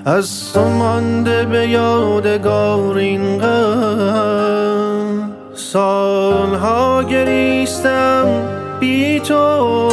از تو مانده به یادگار این غم. سالها گریستم بی تو،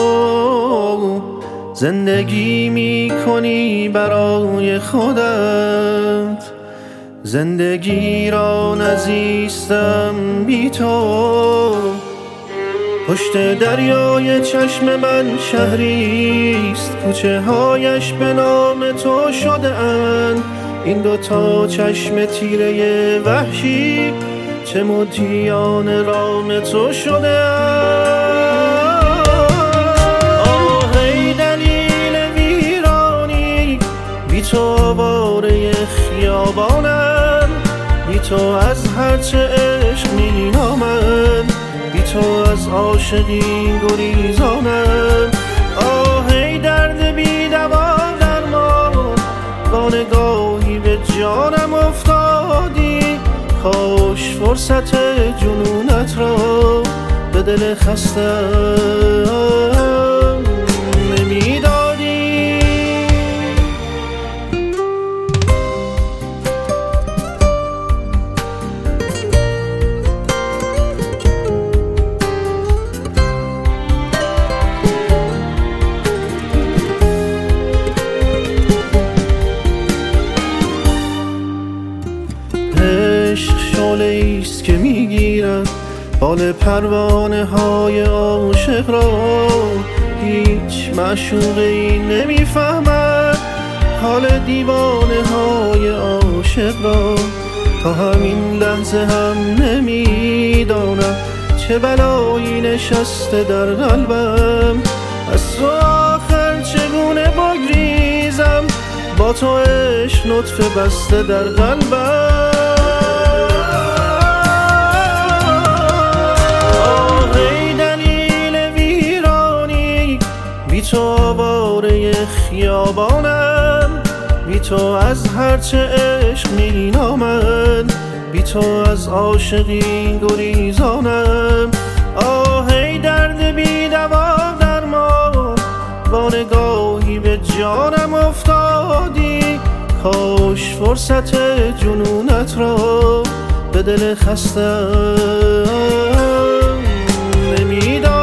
زندگی می کنی برای خودت، زندگی را نزیستم بی تو. پشت دریای چشم من شهریست، کوچه هایش به نام تو شده اند. این دوتا چشم تیره وحشی چه مطیعان رام تو شده اند. آه ای دلیل ویرانی، بی تو آواره خیابانم، بی تو از هرچه عشق می نامم، بی تو از عاشقی گریزانم. آه ای درد بی دوا درمان، با نگاهی به جانم افتادی. کاش فرصت جنونت را به دل خستم نمیدادی. عشق شعله‌ایست که میگیرد بال پروانه های عاشق را. هیچ معشوقی نمیفهمد حال دیوانه های عاشق را. تا همین لحظه هم نمیدانم چه بلایی نشسته در قلبم. از تو آخر چگونه بگریزم، با تو عشق نطفه بسته در قلبم. بی تو آواره خیابانم، بی تو از هرچه عشق می نامم، بی تو از عاشقی گریزانم. آه ای درد بی دوا درمان، با نگاهی به جانم افتادی. کاش فرصت جنونت را به دل خستم نمیدادی.